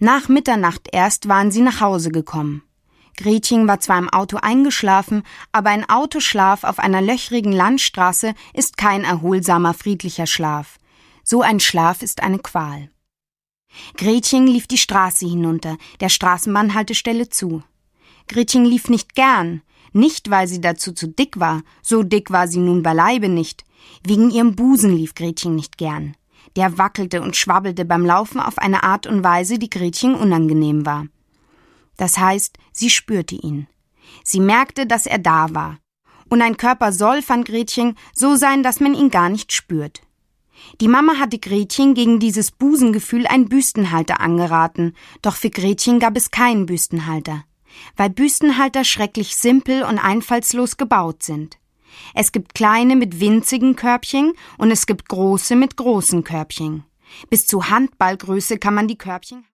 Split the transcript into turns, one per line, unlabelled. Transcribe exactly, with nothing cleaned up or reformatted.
Nach Mitternacht erst waren sie nach Hause gekommen. Gretchen war zwar im Auto eingeschlafen, aber ein Autoschlaf auf einer löchrigen Landstraße ist kein erholsamer, friedlicher Schlaf. So ein Schlaf ist eine Qual. Gretchen lief die Straße hinunter, der Straßenbahnhaltestelle zu. Gretchen lief nicht gern, nicht weil sie dazu zu dick war, so dick war sie nun beileibe nicht. Wegen ihrem Busen lief Gretchen nicht gern. Der wackelte und schwabbelte beim Laufen auf eine Art und Weise, die Gretchen unangenehm war. Das heißt, sie spürte ihn. Sie merkte, dass er da war. Und ein Körper soll, fand Gretchen, so sein, dass man ihn gar nicht spürt. Die Mama hatte Gretchen gegen dieses Busengefühl einen Büstenhalter angeraten, doch für Gretchen gab es keinen Büstenhalter, weil Büstenhalter schrecklich simpel und einfallslos gebaut sind. Es gibt kleine mit winzigen Körbchen und es gibt große mit großen Körbchen. Bis zu Handballgröße kann man die Körbchen